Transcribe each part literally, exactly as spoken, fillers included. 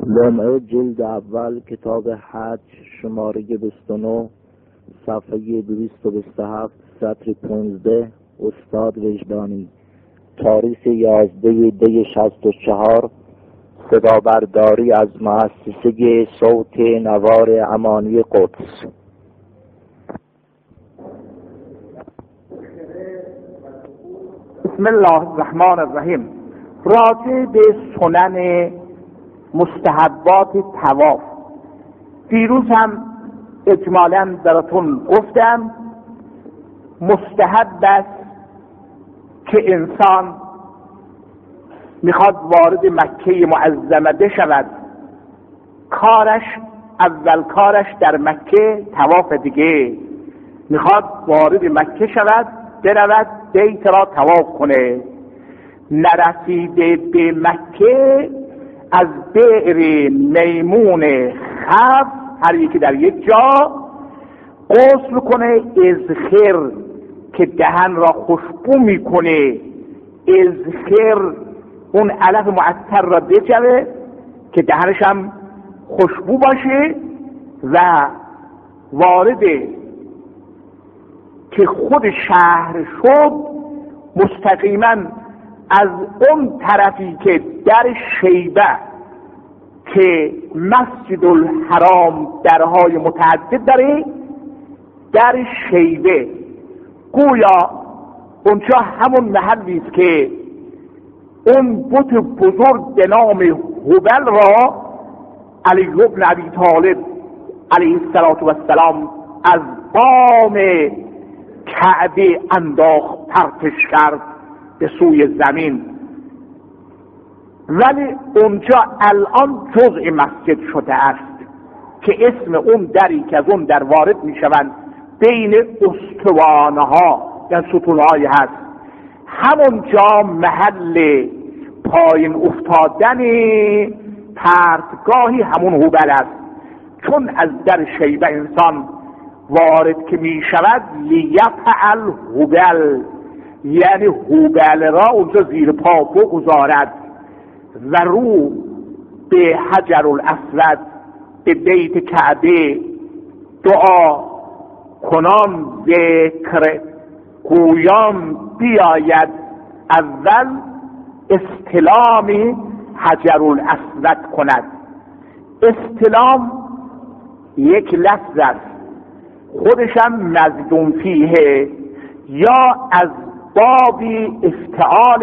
لمعه جلد اول کتاب حج شماره بیست و نه صفحه دویست و بیست و هفت سطر پانزده استاد وجدانی تاریخ یازده دی شصت و چهار صدا برداری از مؤسسه صوت نوار امانی قدس. بسم الله الرحمن الرحیم. راجع به سنن مستحبات طواف دیروز هم اجمالاً براتون گفتم مستحب است که انسان میخواد وارد مکه معظمه بشود، کارش اول کارش در مکه طواف دیگه، میخواد وارد مکه شود، برود بیت را طواف کنه. نرسیده به مکه از بئر میمون خف هر یکی در یک جا غسل کنه، اذخر که دهن را خوشبو میکنه، اذخر اون علف معطر را بجوه که دهنش هم خوشبو باشه و وارد که خود شهر شد مستقیما از اون طرفی که در شیبه که مسجد الحرام درهای متعدد داره، در شیبه گویا اونجا همون محلی است که اون بت بزرگ به نام هبل را علی بن ابی طالب علیه السلام از بام کعبه انداخت، پرتش کرد به سوی زمین، ولی اونجا الان جزء مسجد شده است که اسم اون دری که از اون در وارد می شوند بین استوانه ها یا ستون های هست، همونجا محل پایین افتادن پرتگاهی همون هبل است. چون از در شیبه انسان وارد که می شود لیفعل هبل، یعنی هبل را اونجا زیر پا بگذارد و رو به حجر الاسود به بیت کعبه دعا کنان ذکر گویان بیاید. اول استلام حجر الاسود کند. استلام یک لفظ است، خودشم مزدوم فیه یا از بابی افتعال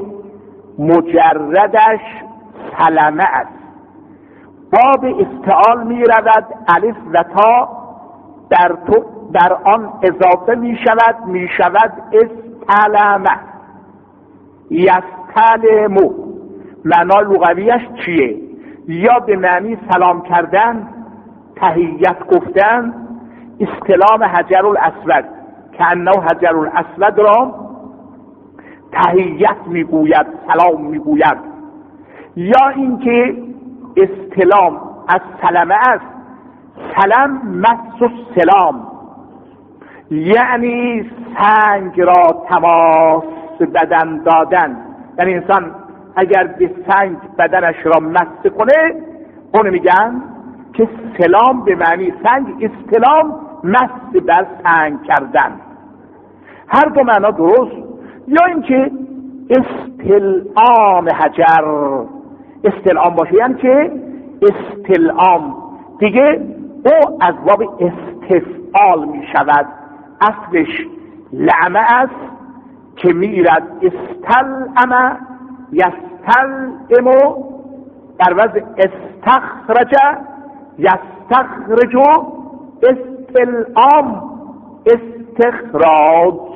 مجردش سلمه است. باب افتعال می رود، الف و تا در, تو در آن اضافه می شود، می شود استلمه یستلمو. معنای لغویش چیه؟ یا به معنی سلام کردن، تحیت گفتن، استلام حجر الاسود که انه حجر الاسود را تحیت میگوید، سلام میگوید. یا اینکه استلام از سلمه است، سلم مس السلام، یعنی سنگ را تماس بدن دادن. یعنی انسان اگر به سنگ بدنش را مس کنه اون میگن که سلام به معنی سنگ، استلام مس بر سنگ کردن. هر دو معنا درست. یا اینکه استلام حجر، استلام باشه یعنی که استلام دیگه او از باب استفعال می شود. اصلش لعمه است که میرد استلعمه یستلعمو، در وضع استخرج یستخرجو، استلعام استخراج.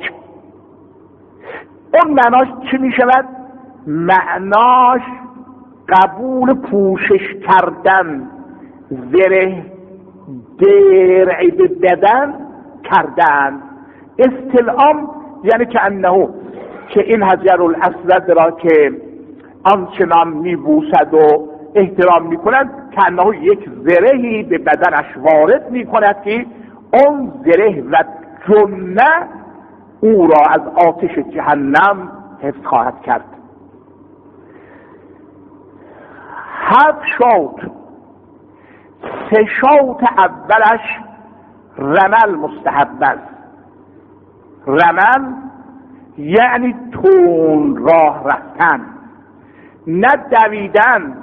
اون معناش چی می شود؟ معناش قبول پوشش کردن، زره درعی به بدن کردن. استلعام یعنی که انه که این حجر الاسود را که آنچنان می بوسد و احترام می کند که انه یک زرهی به بدنش وارد می کند که اون زره و جنه او را از آتش جهنم حفظ خواهد کرد. هفت شوط، سه شوط اولش رمل مستحب است. رمل یعنی تون راه رفتن، نه دویدن،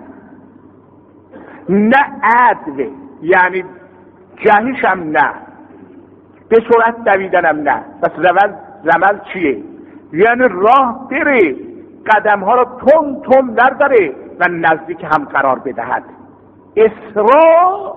نه عدو، یعنی جهش هم نه، به سرعت دویدنم نه. پس رمل رمل چیه؟ یعنی راه بره، قدم ها رو تون تون نرداره و نزدیک هم قرار بدهد. اسراع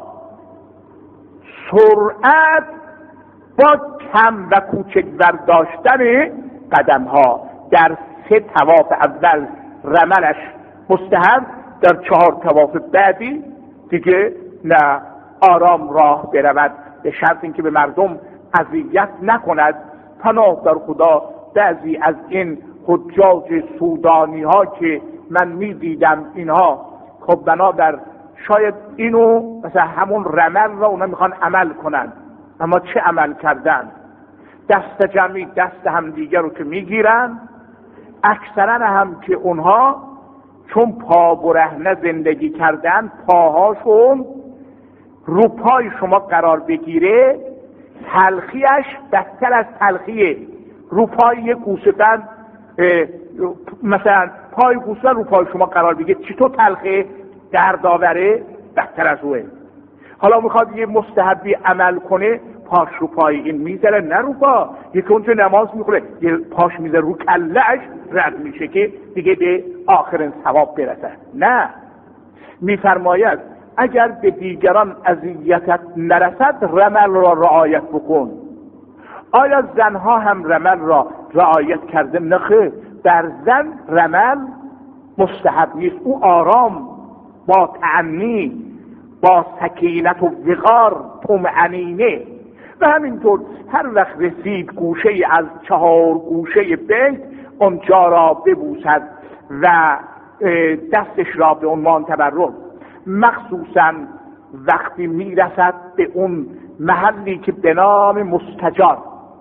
سرعت با کم و کوچک برداشتن قدم ها. در سه طواف اول رملش مستحب، در چهار طواف بعدی دیگه نه، آرام راه برود، به شرط اینکه به مردم اذیت نکند. پناه در خدا بعضی از این حجاج سودانی ها که من می دیدم، اینها خب بنابر شاید اینو مثلا همون رمل را اونا میخوان عمل کنن، اما چه عمل کردن؟ دست جمعی دست هم دیگر رو که میگیرن، اکثرا هم که اونها چون پا برهنه زندگی کردن، پاهاشون رو پای شما قرار بگیره، تلخیش بدتر از تلخیه. رو پای یک گوسفند، مثلا پای گوسفند رو پای شما قرار بگیره، چطور تلخه؟ دردآوره، بدتر از اوه. حالا میخواد یه مستحبی عمل کنه، پاش رو پای این میذاره، نه رو پا. یکی اونجا نماز میخوره یه پاش میذاره رو کلهش، رد میشه که دیگه به آخرین ثواب برسه. نه، میفرماید اگر به دیگران اذیتت نرسد رمل را رعایت بکن. آیا زنها هم رمل را رعایت کرده؟ نخیر، در زن رمل مستحب نیست. او آرام با تعنی، با سکینت و وقار، طمأنینه. و همینطور هر وقت رسید گوشه از چهار گوشه بیت، اونجا را ببوسد و دستش را به عنوان تبرک، مخصوصا وقتی میرسد به اون محلی که به نام مستجار.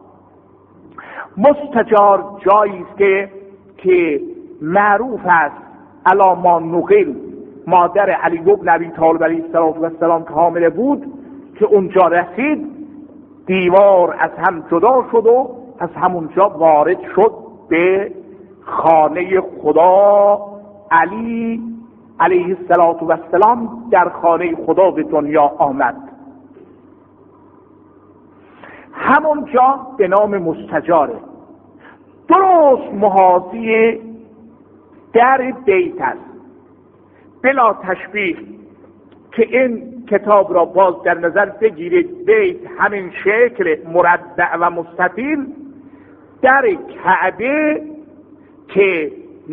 مستجار جایی است که که معروف است علی ما نقل، مادر علی بن ابی طالب علیه السلام که حامله بود، که اونجا رسید دیوار از هم جدا شد و از همونجا وارد شد به خانه خدا. علی علیه السلام در خانه خدا به دنیا آمد. همونجا به نام مستجاره، درست محاذی در بیت است. بلا تشبیه که این کتاب را باز در نظر بگیرید، بیت همین شکل مربع و مستطیل در کعبه که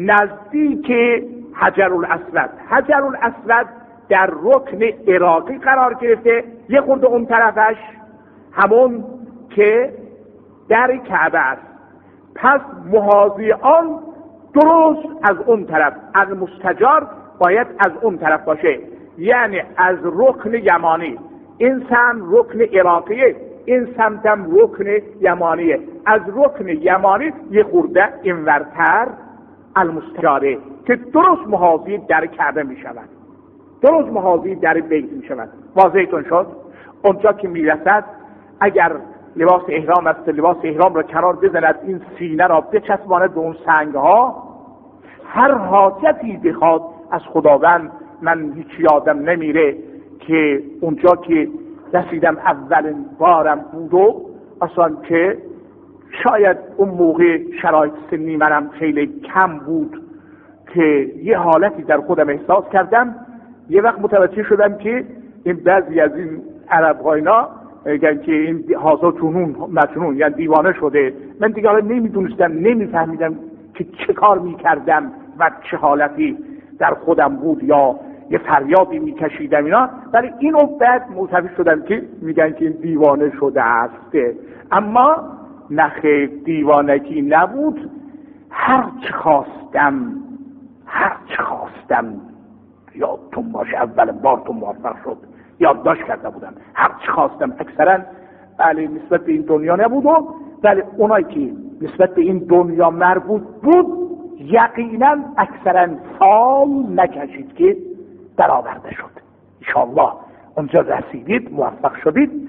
نزدیک حجر الاسود. حجر الاسود در رکن عراقی قرار گرفته، یه خورده اون طرفش همون که در کعبه است. پس محاذی آن درست از اون طرف، از مستجار باید از اون طرف باشه، یعنی از رکن یمانی. این سمت رکن عراقیه، این سمت هم رکن یمانیه. از رکن یمانی یه خورده اینورتر المستجاره که درست محاذی در کعبه می شود، درست محاذی در بیت می شود. واضحتون شد؟ اونجا که می رسد، اگر لباس احرام است، لباس احرام را کنار بزند، این سینه را بچسباند به اون سنگ ها، هر حاجتی بخواد از خداوند. من هیچ یادم نمیره که اونجا که رسیدم اولین بارم بود و اصلا که شاید اون موقع شرایط سنی منم خیلی کم بود که یه حالتی در خودم احساس کردم. یه وقت متوجه شدم که این بعضی از این عرب غاینا میگن که این هازا جنون مجنون، یعنی دیوانه شده. من دیگه حالا نمیدونستم، نمیفهمیدم که چه کار میکردم و چه حالتی در خودم بود، یا یه فریادی میکشیدم اینا. ولی اینو بعد متوجه شدم که میگن که این دیوانه شده است. اما نخیر، دیوانگی نبود. هر چه خواستم هر چه خواستم یادتون باشه اول بار تو موفق شد، یادداشت کرده بودم. هر چه خواستم اکثرا بله نسبت به این دنیا نبود، ولی اونایی که نسبت به این دنیا مربوط بود یقینا اکثرا سال نکشید که در آورده شد. انشاءالله اونجا رسیدید، موفق شدید.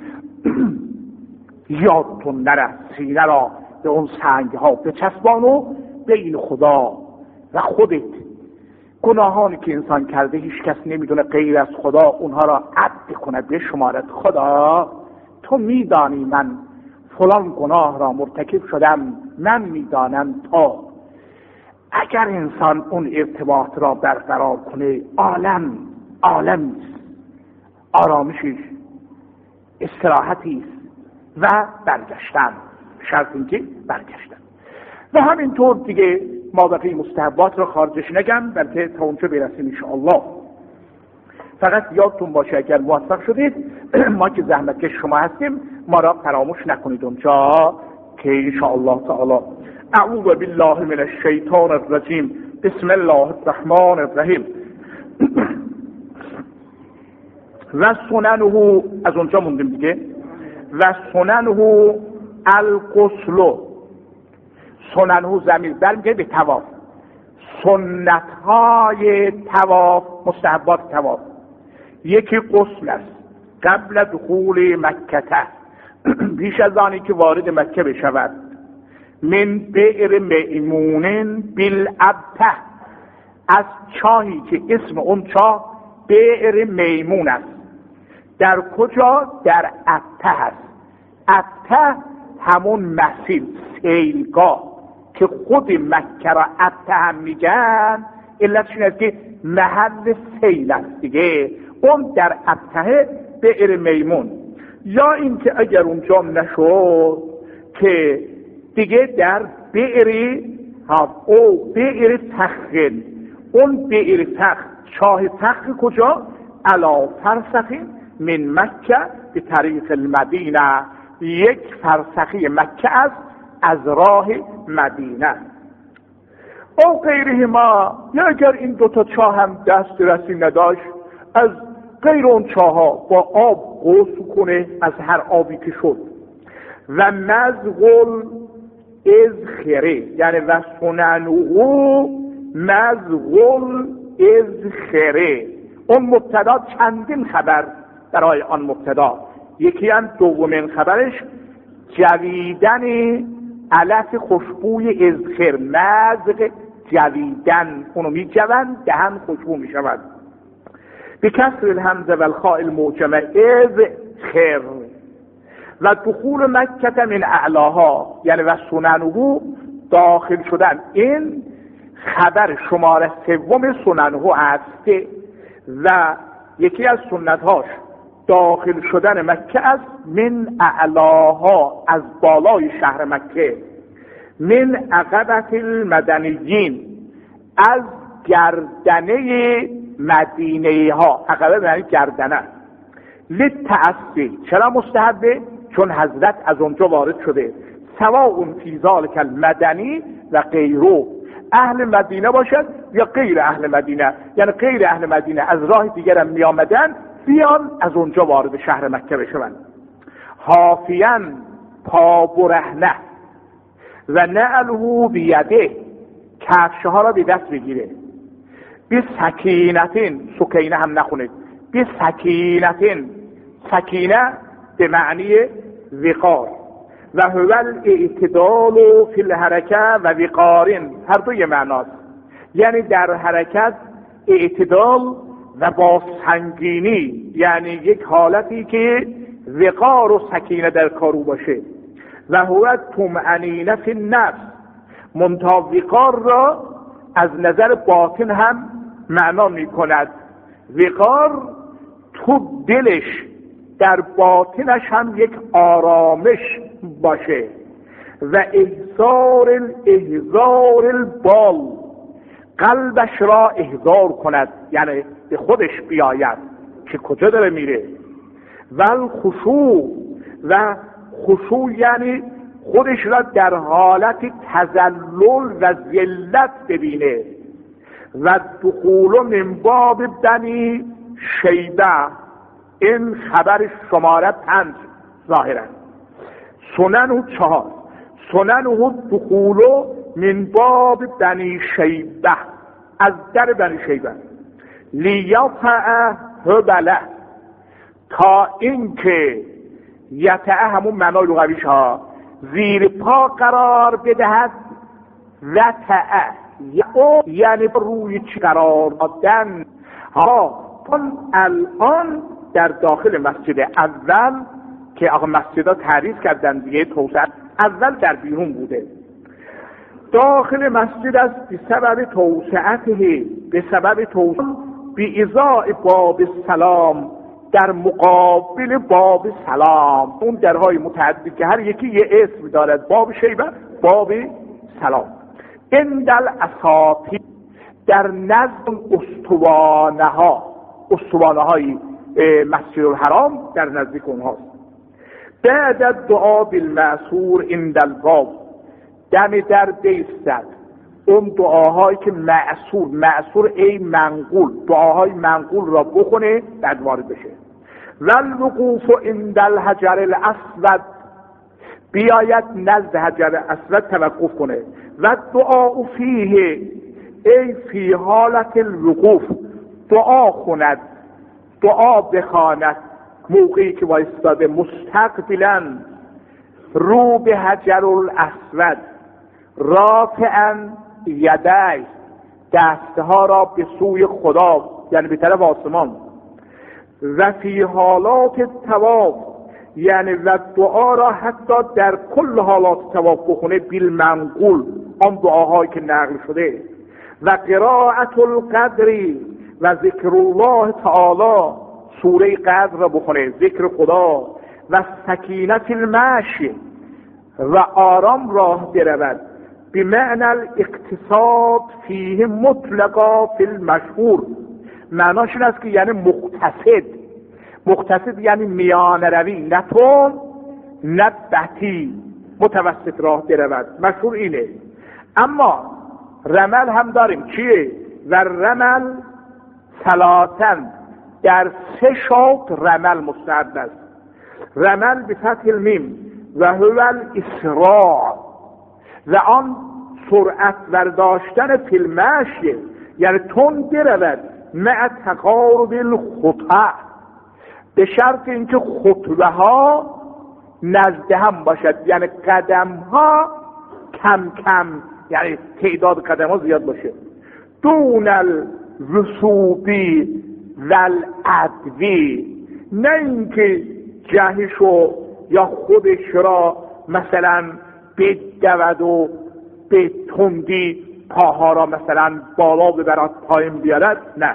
یادتون نره سینه را به اون سنگ ها بچسبان و بین خدا و خودت گناهانی که انسان کرده هیچ کس نمیدونه غیر از خدا اونها را عد کنه به شمارت. خدا تو میدانی من فلان گناه را مرتکب شدم، من میدانم تو. اگر انسان اون ارتباط را برقرار کنه عالم عالم آرامشی استراحتی و برگشتن، شرط اینکه برگشتن. و همینطور دیگه ما بقیه مستحبات رو خارجش نگم، بلکه تا اونجا برسیم انشاءالله. فقط یادتون باشه اگر موفق شدید ما که زحمتکش شما هستیم ما را فراموش نکنید اونجا که انشاءالله تعالی. اعوذ بالله من الشیطان الرجیم، بسم الله الرحمن الرحیم. و سننه، از اونجا موندیم دیگه. و سننه الغسل، سننه ضمیر برمیگرده به طواف. سنت های طواف، مستحبات طواف، یکی غسل است قبل دخول مکه، پیش از آنی که وارد مکه بشود. من بئر میمون بالابته، از چاهی که اسم اون چاه بئر میمون است. در کجا؟ در ابته هست. ابته همون مسیر، سیلگاه که خود مکه را ابته هم میگن، علتش این است که محل سیل است دیگه. اون در ابته بئر میمون. یا اینکه اگر اونجا نشد که دیگه در بئر ها او بئر تخل، اون بئر تخل، چاه تخل کجا؟ علا فرسخ من مکه به طریق المدینه، یک فرسخی مکه است از راه مدینه. او غیره ما، یا اگر این دوتا چاه هم دست رسی نداشت، از غیر اون چاه ها با آب غسل کنه از هر آبی که شد. و مزغل اذخره، یعنی و سننه مزغل اذخره. اون مبتدا چندین خبر برای آن مبتدا. یکی هم دومین خبرش جویدن علف خوشبوی اذخر، مزغ جویدن، اونو می جوند دهن خوشبو می شود. به کسر الهمزه و الخاء المعجمه اذخر. و دخول مکه من اعلاها، یعنی و سننه داخل شدن. این خبر شماره سوم سننه است و یکی از سنتهاش داخل شدن مکه است. من اعلاها، از بالای شهر مکه. من عقبت المدنیین، از گردنه مدینه ها. عقبه یعنی گردنه. للتعصی، چرا مستحبه؟ چون حضرت از اونجا وارد شده. سواء فی ذلک المدنی و غیره، اهل مدینه باشد یا غیر اهل مدینه، یعنی غیر اهل مدینه از راه دیگر هم می آمدن بیان از اونجا وارد شهر مکه بشوند. حافیان، پا برهنه. و نعله بیده، کفش ها را به دست بگیره. به سکینتین، سکینه هم نخونید، به سکینتین. سکینه به معنی وقار. و هو الاعتدال فی الحرکه و وقارین، هر دوی معناست. یعنی در حرکت اعتدال و با سنگینی، یعنی یک حالتی که وقار و سکینه در کارو باشه. و هو طمأنینه فی النفس، منتها وقار را از نظر باطن هم معنا می کند. وقار تو دلش، در باطنش هم یک آرامش باشه. و احضار الاحضار البال، قلبش را احضار کند، یعنی به خودش بیاید که کجا داره میره. و الخشوع، و خشوع یعنی خودش را در حالت تذلل و ذلت ببینه. و دخول من باب بنی شیبه، این خبر شماره پنج ظاهرا. سنن چهار، سنن دخول من باب بنی شیبه، از در بنی شیبه. لیطعه هبله، تا اینکه یطعه همون معنای لغویش ها زیر پا قرار بدهد، وطعه یعنی روی چی قرار دادن. ها الان در داخل مسجد اول که آقا مسجدها تعریف کردن دیگه، توسعه اول در بیرون بوده، داخل مسجد است به سبب توسعته، به سبب توسعه بی ازای باب سلام، در مقابل باب سلام، اون درهای متعدد که هر یکی یه اسم دارد، باب شیبه، باب سلام. اندل اساطی، در نزد استوانه ها، استوانه های مسجد الحرام در نزدیک اونهاست. بعد دعا بالمأثور اندل باب، دم در بیستد اون دعاهایی که معصور، معصور ای منقول، دعاهای منقول را بخونه بعد وارد بشه. والوقوف عند الحجر الاسود، بیاید نزد حجر اسود توقف کنه. و دعا فیه، ای فی حالت الوقوف، دعا خوند، دعا بخواند موقعی که وایستاده، مستقبلا رو به حجر الاسود، رافعا یدی، دستها را به سوی خدا یعنی به طرف آسمان. و فی حالات طواف، یعنی و دعا را حتی در کل حالات طواف بخونه، بالمنقول، آن دعاهایی که نقل شده. و قرائت القدری و ذکر الله تعالی، سوره قدر را بخونه، ذکر خدا. و سکینت المشی، و آرام راه برود، بمعنى الاقتصاد فیه مطلقا فی المشهور، معناش این است که یعنی مقتصد، مقتصد یعنی میان روی، نه تون نه بطی، متوسط راه برود، مشهور اینه. اما رمل هم داریم، چیه؟ و رمل ثلاثن، در سه شوط رمل مستعد است. رمل بفتح المیم و هو الاسراع، و آن سرعت برداشتن فی المشی، یعنی تون برود، مع تقارب الخطأ، به شرط اینکه خطوه ها نزد هم باشد، یعنی قدم ها کم کم، یعنی تعداد قدم ها زیاد باشه. دون الرسوبی و العدوی، نه اینکه جهشو یا خودش را مثلا بدود و به تندی پاها را مثلا بالا ببرد پایین بیارد، نه.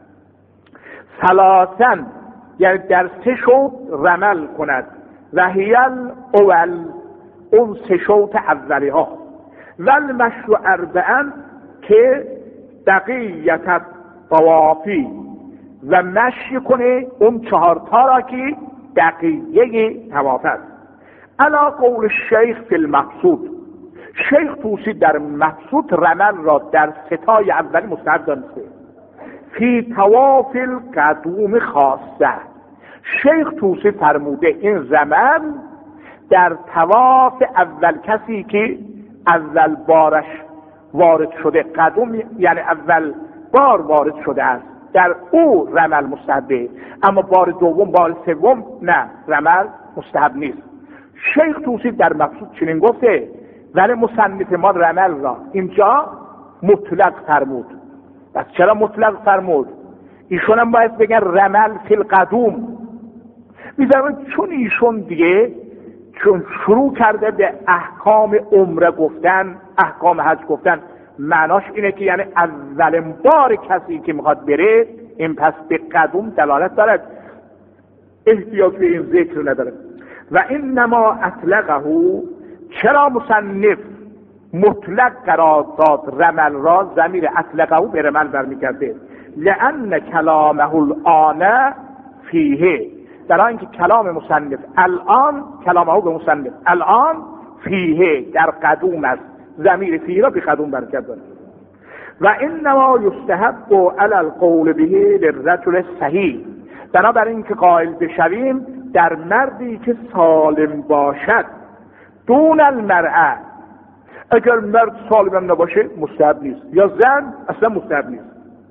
ثلاثن، یعنی در سه شوط رمل کند. و هیل اول، اون سه شوط اولی ها. والمشو اربعن، که بقیت طوافی، و مشی کنه اون چهارتا را که بقیه طواف است. علا قول شیخ فی المقصود، شیخ توسی در مقصود رمل را در ستای اولی مستحب دانسته. فی طواف القدوم خاصه، شیخ توسی فرموده این رمل در طواف اول، کسی که اول بارش وارد شده، قدوم یعنی اول بار وارد شده است، در او رمل مستحبه. اما بار دوم، بار سوم نه، رمل مستحب نیست. شیخ توسی در مقصود چنین گفته، ولی مصنف ما رمل را اینجا مطلق فرمود. پس چرا مطلق فرمود؟ ایشون هم باید بگن رمل فی القدوم، می‌ذارن چون ایشون دیگه چون شروع کرده به احکام عمره گفتن، احکام حج گفتن، معناش اینه که یعنی اولین بار کسی که میخواد بره، این پس به قدوم دلالت دارد، احتیاج به این ذکر نداره. و انما اطلقه، چرا مصنف مطلق قرار داد رمل را، ضمیر اطلقه به رمل برمیگرده؟ لان کلامه الان فیه، در اینکه کلام مصنف الان، کلامه به مصنف الان فیه در قدوم است، ضمیر فیه را به قدوم برگرداند. و انما یستحب علی القول به للرجل صحیح، بنابراین اینکه قائل بشویم در مردی که سالم باشد، دون المرأه، اگر مرد سالم نباشه مستحب نیست، یا زن اصلا مستحب نیست.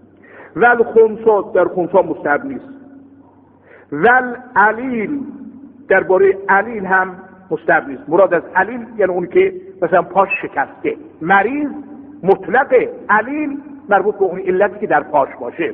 ول خنثی در خنثی مستحب نیست. ول علیل درباره علیل هم مستحب نیست. مراد از علیل یعنی اون که مثلا پاش شکسته. مریض مطلق، علیل مربوط به اون علتی که در پاش باشه.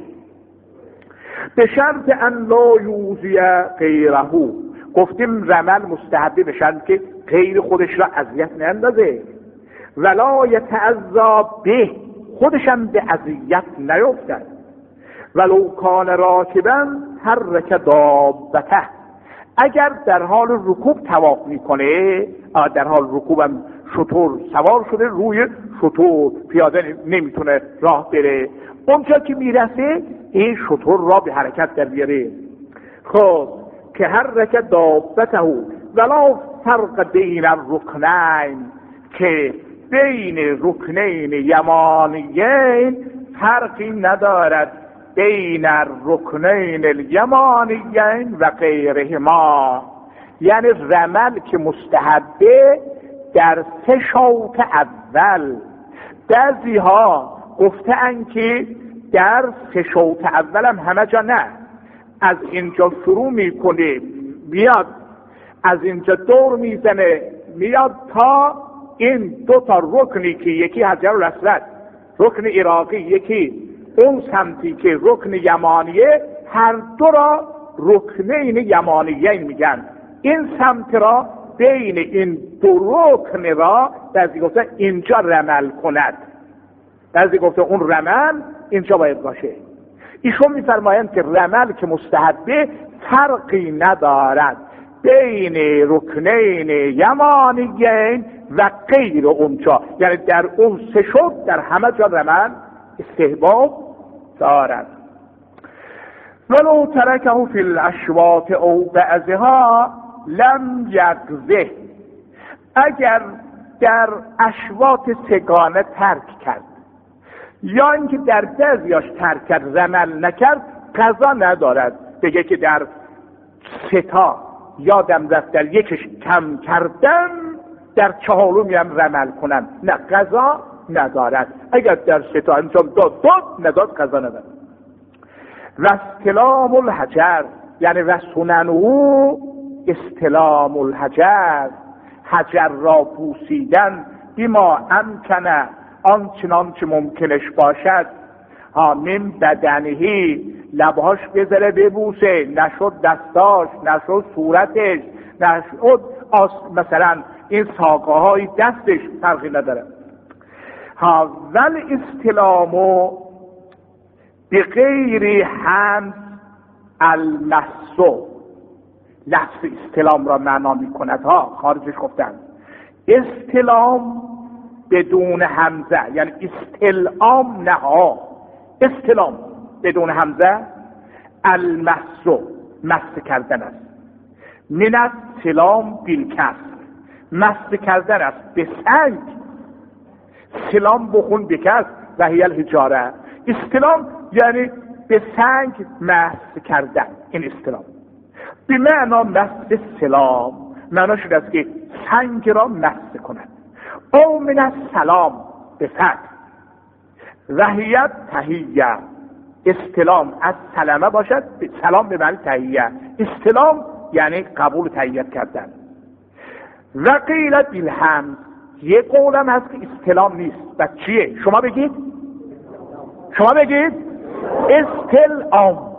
به شرط ان لا یوزی غیره، گفتیم رمل مستحبه به شرط که غیر خودش را اذیت نندازه. ولا یتعذا به، خودش هم به اذیت نیفتد. ولو کان راکبا حرک دابته، اگر در حال رکوب طواف میکنه، در حال رکوب هم شتر سوار شده، روی شتر پیاده نمیتونه راه بره، اونجا که میرسه این شتر را به حرکت در بیاره. خب که حرک دابته ولا فرق بین الرکنین، که بین رکنین یمانیین فرقی ندارد، بین الرکنین الیمانیین و غیرهما. یعنی رمل که مستحبه در سه شوط اول، بعضی ها گفتن که در سه شوط اول هم همه جا نه، از اینجا شروع میکنه میاد از اینجا دور میزنه میاد تا این دو تا رکنی که یکی حجر الاسود رکن عراقی، یکی اون سمتی که رکن یمانیه، هر دو را رکنین یمانیین میگن. این سمت را بین این دو رکن را بعضی گفته اینجا رمل کند، بعضی گفته اون رمل اینجا باید باشه. ایشون میفرمایند که رمل که مستحبه فرقی ندارد بین رکنین یمانیین و غیر اونجا، یعنی در اون سه شد در همه جا رمل استحباب دارد. ولو ترکه فی الاشواط او بعضها لم یجزه، اگر در اشواط سگانه ترک کرد یا اینکه در بعضیاش ترک کرد رمل نکرد، قضا ندارد. بگه که در ستا یادم رفت در یکش کم کردم، در چهارمی هم رمل کنم، نه قضا ندارد. اگر در ستا انجام داد داد نداد قضا ندارد. و استلام الحجر، یعنی و سننه استلام الحجر، حجر را بوسیدن بما امکنه، آنچنان که ممکنش باشد، ها من بدنهی، لبهاش بذاره ببوسه، نشد دستاش، نشد صورتش، نشد آس مثلا این ساقه های دستش، فرقی نداره. ها ول استلامو به غیر همس المسو، لفظ استلام را معنا می کند ها، خارجش گفتن استلام بدون همزه، یعنی استلام نه ها، استلام بدون همزه المسو، مس کردن است. من استلام بالکسر، مس کردن است به سنگ، سلام بخون بکس و هی الحجاره. استلام یعنی به سنگ مس کردن، این استلام به معنا مس سلام، معناش این است که سنگ را مس کند. او من السلام به فتح و هی تحیه، استلام از سلامه باشد، سلام به معنی تحیه، استلام یعنی قبول تحییت کردن. و قیل بالحمد، یه قولم هست که استلام نیست، و چیه؟ شما بگید شما بگید استلام،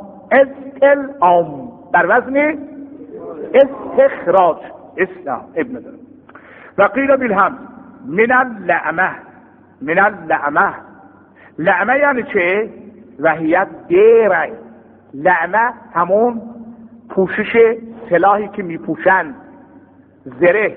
استلام بر وزن استخراج، اسلام ابن داره. و قیل بالحمد من اللعمه، من اللعمه، لعمه یعنی چه؟ وحیت دیره، لعمه همون پوشش سلاحی که می پوشند، زره.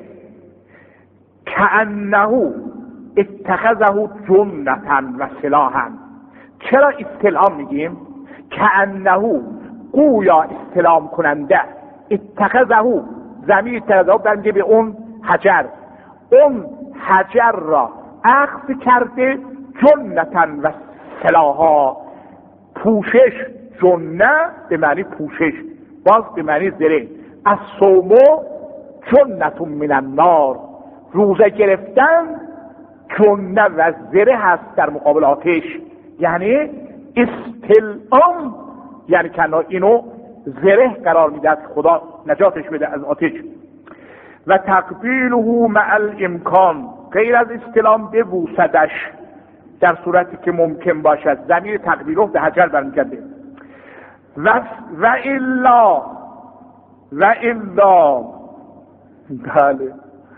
کأنه اتخذه جنتا و سلاحا، چرا استلام میگیم؟ کأنه گویا استلام کننده، اتخذه ضمیر تضاد برمیگه به اون حجر، اون حجر را اخذ کرده، جنتا و سلاحا، پوشش، جنه به معنی پوشش، باز به معنی زره. از صومو جنت من النار، روزه گرفتن جنه و زره هست در مقابل آتش، یعنی استلام یعنی کنا اینو زره قرار میده خدا نجاتش بده از آتش. و تقبیله مع الامکان، غیر از استلام ببوسدش در صورتی که ممکن باشد. ضمیر تقبیله به حجر برمیگرده. و و الا و الا بله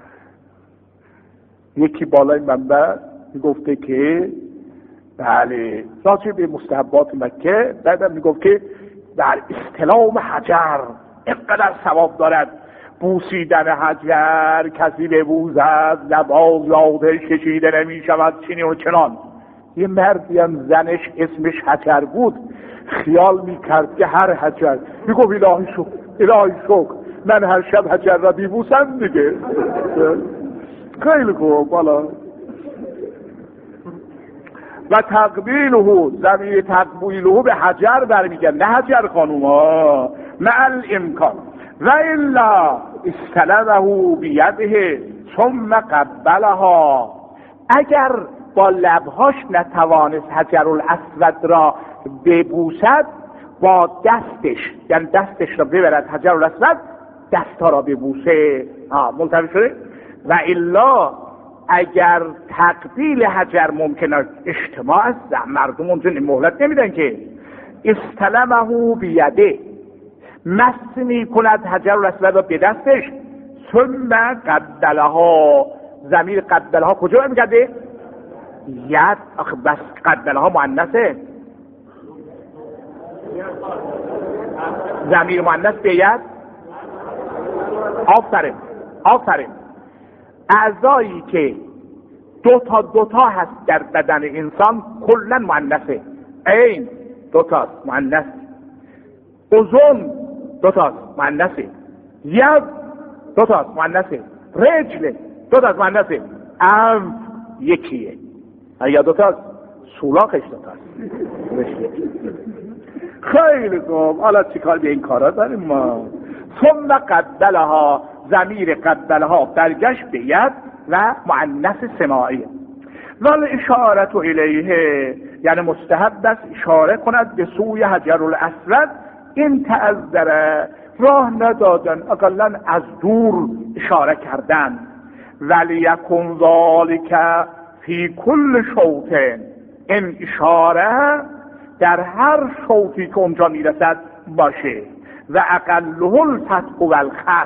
یکی بالای منبر میگفته که بله راجع به مستحبات مکه بعدم میگفت که در استلام حجر اینقدر ثواب دارد، بوسیدن حجر کسی ببوسد لباس آتش کشیده نمی شود چنین و چنان. یه مردی هم زنش اسمش حجر بود، خیال میکرد که هر حجر میگفت الهی شکر الهی شکر من هر شب حجر را بیبوسم دیگه. خیلی خوب. بالا و تقبیله، ضمیر تقبیله به حجر برمیگرد نه حجر خانوما، مع الامکان. و الا استلمه بیده ثم قبلها، اگر با لبهاش نتوانست حجر الاسود را ببوسد با دستش، یعنی دستش را ببرد حجر الاسود دستا را ببوسه. ملتفت شده؟ و الا اگر تقبیل حجر ممکنه اجتماع است، مردم اونجا مهلت نمیدن که. استلمه بیده، مس می کند حجر الاسود را به دستش. ثم قبلها، ضمیر قبلها کجا برمیگرده؟ ید. آخه بس قبلها مؤنثه، ضمیر مؤنث به ید. آفرین آفرین. اعضایی که دو تا دو تا هست در بدن انسان کلا مؤنثه. عین دو تا مؤنث، اذن دو تا مؤنثه، ید دو تا مؤنثه، رجل دو تا مؤنثه، انف یکیه. یا دو تا سولاخش دو تا. خیلی خوب. حالا چیکار به این کارا داریم ما؟ ثم قبلها، ضمیر قبلها برگشت به ید و مؤنث سماعی. ولی اشارت الیه، یعنی مستحب است اشاره کند به سوی حجر الاسود. این تعذر، راه ندادن، اقلا از دور اشاره کردن. ولی یکن ذالک فی کل شوط، این اشاره در هر شوطی که اونجا میرسد باشه. و اقله الفتح و الختم،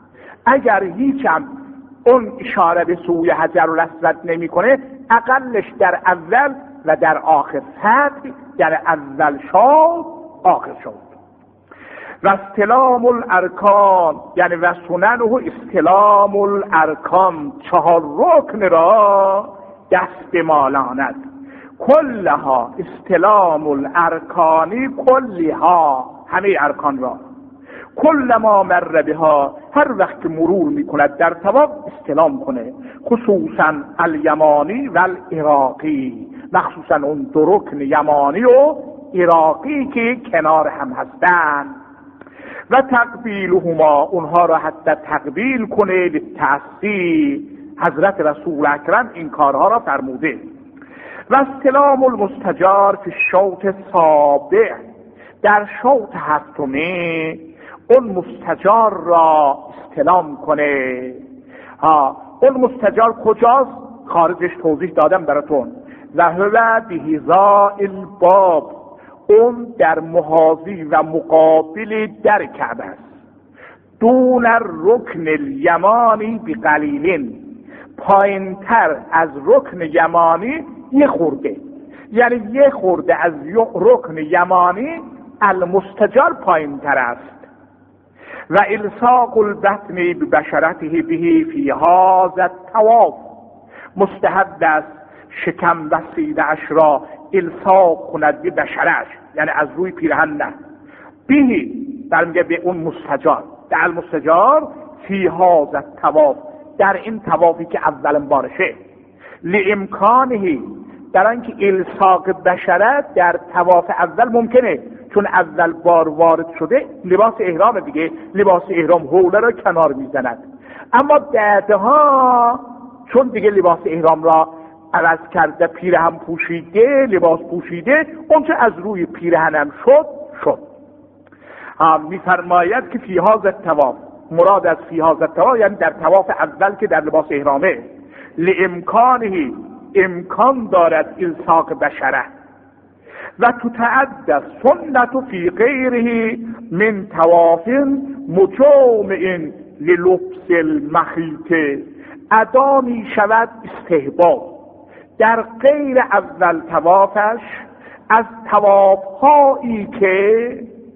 اگر هیچ هم اون اشاره به سوی حجر الاسود نمی کنه، اقلش در اول و در آخر. فتح در اول شد آخر شد. و استلام الارکان، یعنی و سننه استلام الارکان، چهار رکن را دست بمالاند. کلها استلام الارکانی، کلها همه ارکان را. کل ما مر بها، هر وقت مرور میکند در طواف استلام کنه. خصوصا الیمانی و العراقی، مخصوصا اون دو رکن یمانی و عراقی که کنار هم هستن. و تقبیلهما، اونها را حتی تقبیل کنه. للتأسی، حضرت رسول اکرم این کارها را فرموده. و استلام المستجار فی الشوط السابع، در شوط هفتمه اون مستجار را استلام کنه. ها اون مستجار کجاست؟ خارجش توضیح دادم براتون. و هو بحذاء الباب، اون در محاذی و مقابل در کعبه است. دون رکن الیمانی بقلیلین، پایین تر از رکن یمانی یه خورده، یعنی یه خورده از رکن یمانی المستجار پایین تر است. و الصاق البطن ببشرته به فی هذا الطواف، مستحب است شکم بسیده اش را الصاق کند به بشرش، یعنی از روی پیرهن نه. بهی برمیگه به اون مستجار، در المستجار فی هذا الطواف، در این طوافی که اول بارشه. لامکانه، در اینکه الصاق بشرت در طواف اول ممکنه، چون اول بار وارد شده لباس احرام دیگه، لباس احرام حوله را کنار میزند. اما بعدها چون دیگه لباس احرام را عوض کرده پیرهن پوشیده، لباس پوشیده، اونچه از روی پیرهنم شد شد. میفرماید که فی هذا الطواف، مراد از فی هذا الطواف یعنی در طواف اول که در لباس احرامه، لامکانه امکان دارد الصاق بشره و تتعدى سنت فی غیره من طواف مجامع للبس المخیط. ادا می شود استحباب در غیر اول طوافش از طواف هایی که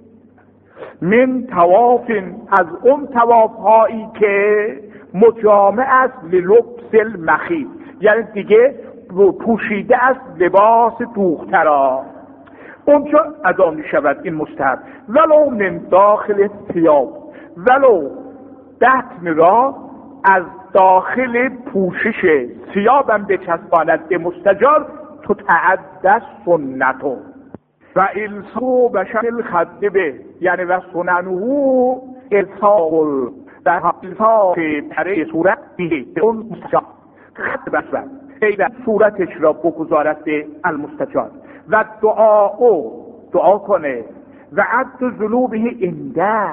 من طواف از اون طواف هایی که مجامع است للبس المخیط، یعنی دیگه پوشیده است لباس دوخترا، اونجا ادا می شود این مستحب. ولو من داخل ثیاب، ولو بطن را از داخل پوشش ثیابم بچسباند به مستجار، تتعدى سنتو و الصاق بشر الخد به، یعنی و سننه الصاق در الصاق پره صورت به اون مستجار خط بسر ایده صورتش را بگذارد به المستجار و دعا او دعا کنه و عد ذنوبه انده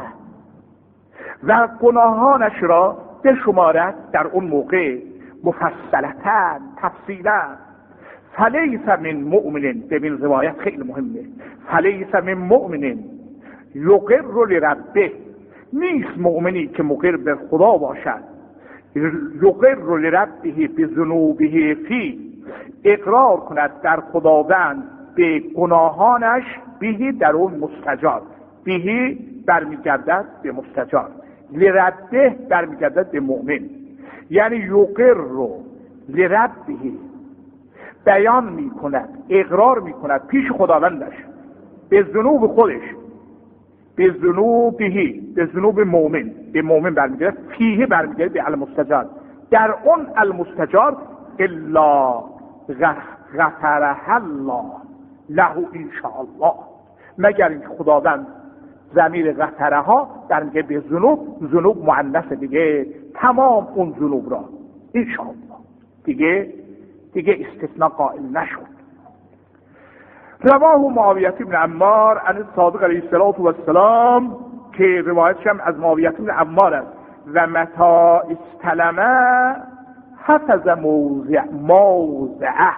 و گناهانش را بشمارد در اون موقع مفصلتاً تفصیلا. فلیس من مؤمن، ببین روایت خیلی مهمه، فلیس من مؤمن یقر لربه، نیست مؤمنی که مقر به خدا باشد، یقر لربه بذنوبه فی، اقرار کند در خداوند به گناهانش، بهی در اون مستجار، بهی برمیگردد به مستجار، لربه برمیگردد به مؤمن، یعنی یقر لربه بیان می کند، اقرار می کند پیش خداوندش به ذنوب خودش، به ذنوبهی، به ذنوب مؤمن، به مؤمن برمیگرد، فیه برمیگرد به المستجار، در اون المستجار الا غفرها الله له ان شاء الله، مگر اینکه خداوند ضمیر غفرها برمیگرد به ذنوب، ذنوب مؤنث دیگه، تمام اون ذنوب را ان شاء الله دیگه دیگه استثناء قائل نشد. رواه معاویه بن عمار عن الصادق علیه السلام، که روایتش هم از معاویه بن عمار است، و متا استلمه حفظ موضع موضعه،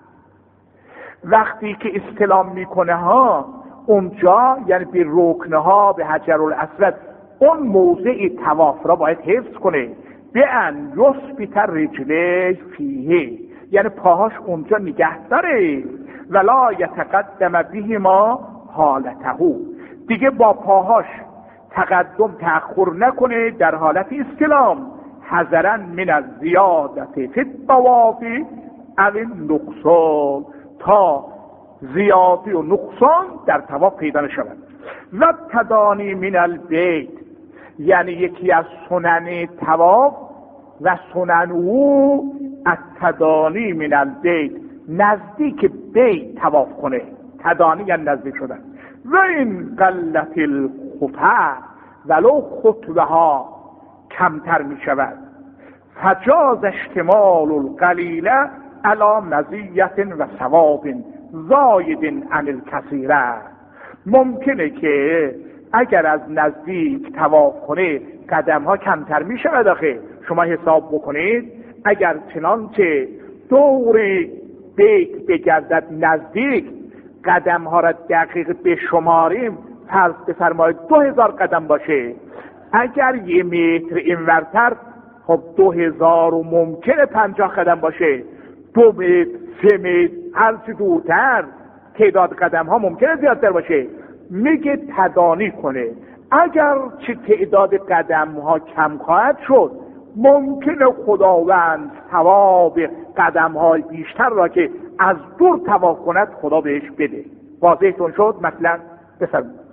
وقتی که استلام میکنه ها اونجا، یعنی به رکنه ها، به حجر الاسود، اون موضع طواف را باید حفظ کنه، به ان یثبت رجله فیه، یعنی پاهاش اونجا نگه داره، ولا یتقدم بهما حالته، دیگه با پاهاش تقدم تأخر نکنه در حالت استلام، حذرا من الزیادت فی الطواف او النقصان، تا زیادی و نقصان در طواف پیدا نشود. و تدانی من البیت، یعنی یکی از سنن طواف و سنن او التدانی من البیت، نزدیک بیت طواف کنه، تدانی یعنی نزدیک شدن. و این قلت الخطا، ولو خطوه ها کمتر می شود، فجاز اشتمال القلیل علی مزیت و ثواب زاید عن الکثیره، ممکنه که اگر از نزدیک طواف کنه قدم ها کمتر می شود. آخه شما حساب بکنید، اگر چنانچه دور بیت بگردد نزدیک، قدم ها را دقیق بشماریم، فرض بفرمایید دو هزار قدم باشه، اگر یه متر اینورتر، خب دو هزار و ممکنه پنجاه قدم باشه، دو متر، سه متر، هرچی دورتر تعداد قدم ها ممکنه زیادتر باشه. میگه تدانی کنه، اگر چه تعداد قدم ها کم خواهد شد، ممکنه خداوند ثواب قدم های بیشتر را که از دور طواف کند خدا بهش بده. واضحتون شد؟ مثلا بفرمایید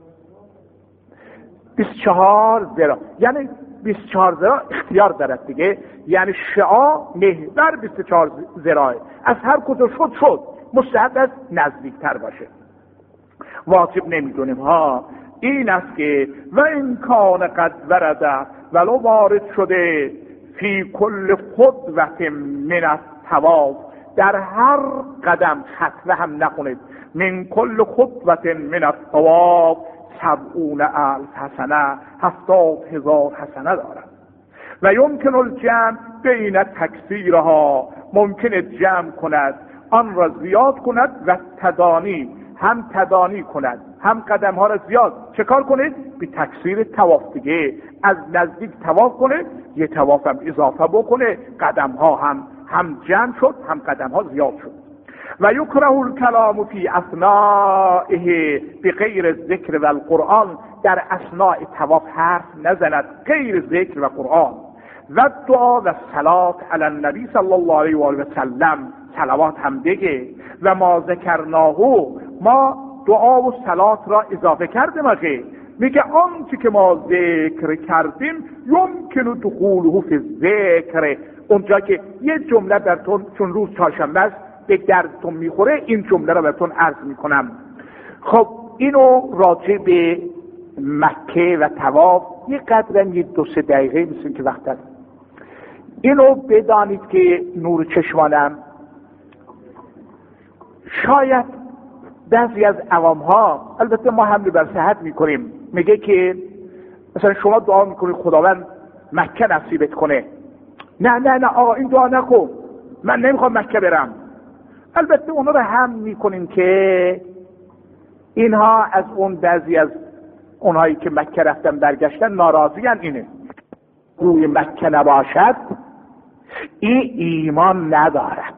بیست و چهار ذراع، یعنی بیست و چهار ذراع اختیار دارد دیگه، یعنی شعاع محور بیست و چهار ذراع، از هر کجا شد شد، مستحب است نزدیکتر باشه، واجب نمیدونیم ها. این است که و این کان قد ورده، ولو وارد شده، فی کل خطوه من الطواف، در هر قدم خطوه هم نخونید. من کل خطوة من الطواف سبعون الف حسنه، هفتاد هزار حسنه دارد. و یمکن الجمع بین تکثیرها، ممکنه جمع کند آن را زیاد کند و تدانی، هم تدانی کند هم قدم ها را زیاد. چه کار کنید؟ به تکثیر طواف دیگه، از نزدیک طواف کنه، یه طواف هم اضافه بکنه، قدم ها هم هم جمع شد هم قدم ها زیاد شد. و یکره الکلام فی اثنائه بغیر ذکر و القرآن، در اثناء طواف حرف نزند غیر ذکر و قرآن. و دعا و صلات علی النبی صلی الله علیه و آله و سلم، صلوات هم بگه. و ما ذکرناه، ما دعا و صلات را اضافه کردیم. آخه میگه آنچه که ما ذکر کردیم یمکن دخوله فی ذکر، اونجا که یه جمله براتون چون روز چهارشنبه است به دردتون میخوره، این جمله را براتون عرض میکنم. خب اینو راجع به مکه و طواف یه قدرم یه دو سه دقیقه مثل که وقت هست. اینو بدانید که نور چشمانم، شاید بعضی از عوام ها، البته ما حمله بر صحت میکنیم، میگه که مثلا شما دعا میکنید خداوند مکه نصیبت کنه. نه نه نه آقا این دعا نکن، من نمیخوام مکه برم. البته اونا رو هم میکنیم که اینها از اون بعضی از اونهایی که مکه رفتن برگشتن ناراضیان. اینه روی مکه نباشد این ایمان ندارد.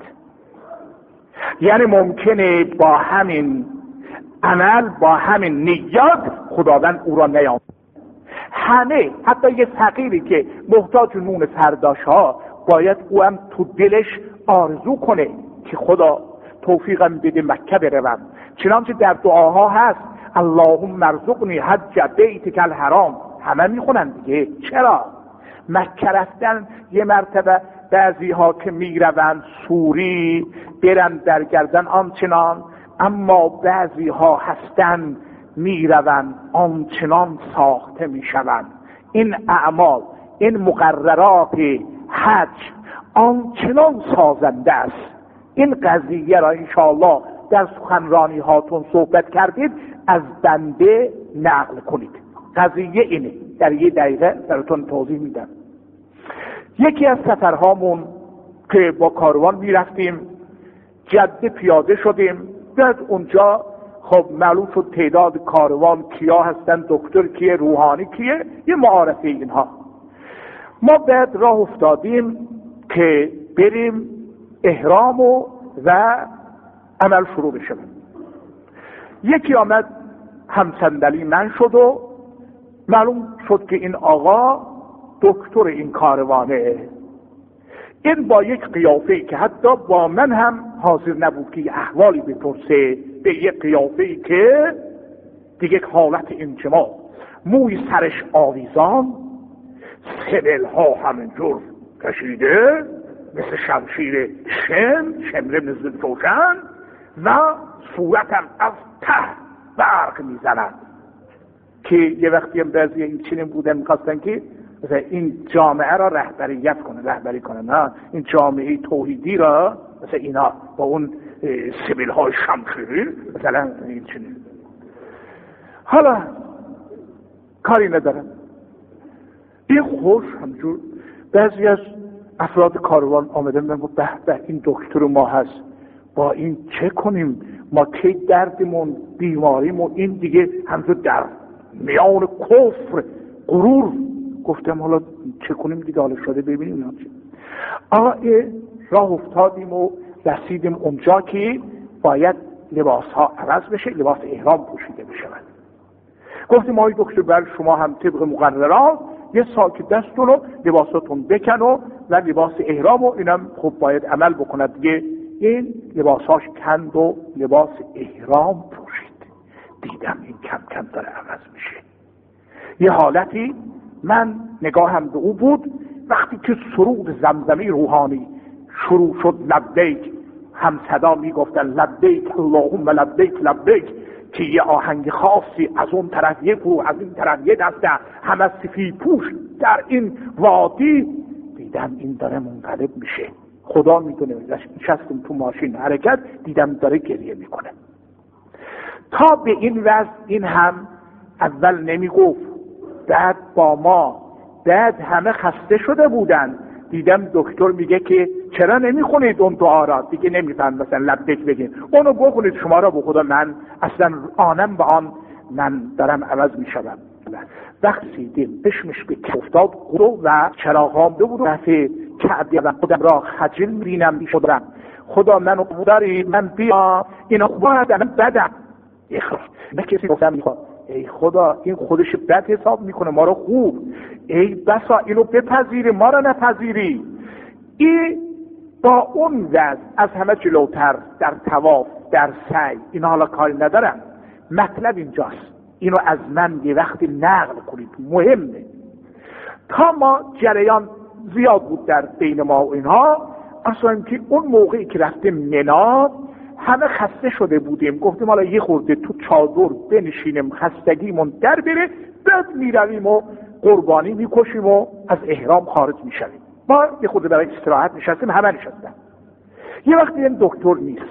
یعنی ممکنه با همین عمل با همین نیت خداوند او را نیامد. همه حتی یه فقیری که محتاج نون فرداش ها باید او هم تو دلش آرزو کنه که خدا توفیقم بده مکه بروم. چنانچه در دعاها هست اللهم ارزقنی حج بیتک الحرام، همه میخونن دیگه. چرا؟ مکه رفتن یه مرتبه بعضی ها که میروند سوری برن در گردن آنچنان، اما بعضی ها هستن میروند آنچنان ساخته میشوند. این اعمال، این مقررات حج آنچنان سازنده است. این قضیه را انشاءالله در سخنرانی هاتون صحبت کردید، از بنده نقل کنید. قضیه اینه، در یه دقیقه براتون توضیح میدم. یکی از سفرهامون که با کاروان میرفتیم جده پیاده شدیم، بعد اونجا خب معلوم شد تعداد کاروان کیا هستن، دکتر کیه، روحانی کیه، یه معارفه اینها. ما بعد راه افتادیم که بریم احرام و, و عمل شروع بشه. یکی آمد همصندلی من شد و معلوم شد که این آقا دکتر این کاروانه. این با یک قیافه‌ای که حتی با من هم حاضر نبود که احوالی بپرسه، به یک قیافه‌ای که دیگه حالت انجماع، موی سرش آویزان، سبل ها همینجور کشیده مثل شمشیر شم شمره مثل جوشن و صورتم از ته برق میزند. که یه وقتی هم بعضی این چنین بودن میخواستن که مثلا این جامعه را رهبریت کنه رهبری کنه نه این جامعه توحیدی را مثلا اینا با اون سبیل های شمشیری مثلا این چنین. حالا کاری ندارم، این خوش همجور بعضی از افراد کاروان آمدن من گفت به به این دکتر ما هست، با این چه کنیم؟ ما که دردمون بیماریمون این دیگه همجور در میان کفر غرور. گفتم حالا چه کنیم دیگه، حالا شده ببینیم نه چه. آقا راه افتادیم و رسیدیم اونجا که باید لباس ها عوض بشه، لباس احرام پوشیده بشه. گفتیم آقای دکتر بر شما هم طبق مقررات یه ساک دستون رو لباساتون بکن و و لباس احرام و اینم خب باید عمل بکند دیگه. این لباساش کند و لباس احرام پوشید. دیدم این کم کم داره عوض میشه. یه حالتی من نگاهم به او بود وقتی که سرود زمزمه روحانی شروع شد، لبیک هم صدا میگفتن لبیک اللهم لبیک لبیک، که یه آهنگ خاصی از اون طرف یه فرو از این طرف یه دسته همه سفید پوش در این وادی. دیدم این داره منقلب میشه، خدا میدونه. نشستم تو ماشین حرکت، دیدم داره گریه میکنه. تا به این وضع این هم اول نمیگفت، بعد با ما، بعد همه خسته شده بودن. دیدم دکتر میگه که چرا نمیخونید اون دعا را؟ دیگه نمیفهم، مثلا لبیک بگین اونو بخونید شما را. به خدا من اصلا آنم به آن من دارم عوض میشدم. وقتی دیدم بشمش به کف افتاد و چراغام بود و رفت کعبه و خودم را خجل میبینم میشدم. خدا منو داری، من بیا اینا باید من بدم. به کسی گفتم میخواد ای خدا این خودش بد حساب میکنه ما رو خوب، ای بسا اینو بپذیری ما رو نپذیری. این با اون وضع از همه جلوتر در طواف در سعی اینا حالا کاری ندارم. مطلب اینجاست، اینو از من یه وقتی نقل کنید، مهمه. تا ما جریان زیاد بود در بین ما و اینها، اصلا که اون موقعی که رفتیم منا همه خسته شده بودیم، گفتیم حالا یه خورده تو چادر بنشینیم خستگیمون در بره، بعد میرویم و قربانی میکشیم و از احرام خارج میشویم. ما یه خورده برای استراحت نشستیم، همه نشستن. یه وقتی این دکتر نیست،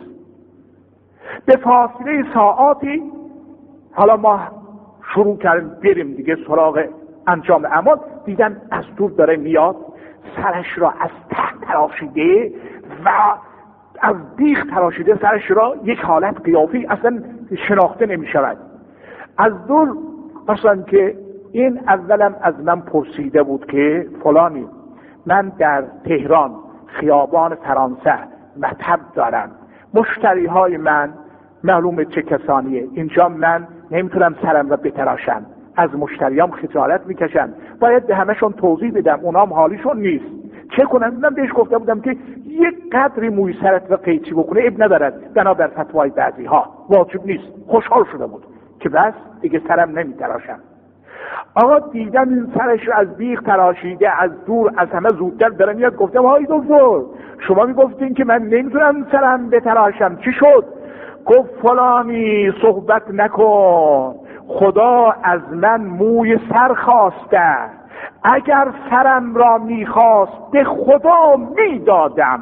به فاصله ساعاتی حالا ما شروع کردیم بریم دیگه سراغ انجام اعمال. دیدن از دور داره میاد، سرش را از ته تراشیده و از بیخ تراشیده سرش را، یک حالت قیافی اصلا شناخته نمی شود. از دور مثلا که این اولم از من پرسیده بود که فلانی من در تهران خیابان فرانسه مطب دارم، مشتری های من معلومه چه کسانیه، اینجا من نمیتونم سرم را بتراشم، از مشتریام خجالت میکشم، باید به همشون توضیح بدم، اونام حالیشون نیست، چه کنم؟ من بهش گفته بودم که یک قدری موی سرت و قیچی بکنه اب ندارد، بنابر فتوای بعضی ها واجب نیست. خوشحال شده بود که بس دیگه سرم نمیتراشم. آقا دیدم این سرش رو از بیخ تراشیده، از دور از همه زودتر داره میاد. گفتم های دکتر شما میگفتین که من نمیتونم سرم بتراشم، چی شد؟ گفت فلانی صحبت نکن، خدا از من موی سر خواسته، اگر سرم را میخواست به خدا میدادم.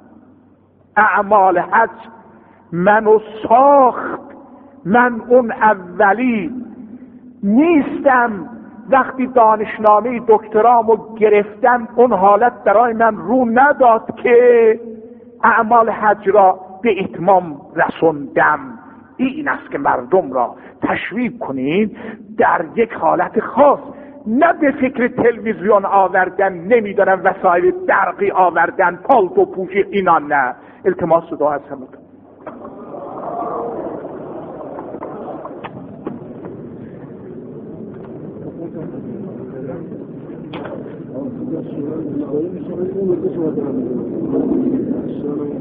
اعمال حج منو ساخت، من اون اولی نیستم. وقتی دانشنامه دکترامو گرفتم اون حالت برای من رو نداد که اعمال حج را به اتمام رسوندم. این است که مردم را تشویق کنید در یک حالت خاص، نه به فکر تلویزیون آوردن، نمیدونم وسایل برقی آوردن، پالتو پوشی، اینا نه. التماس دعا از همتون. Thank you.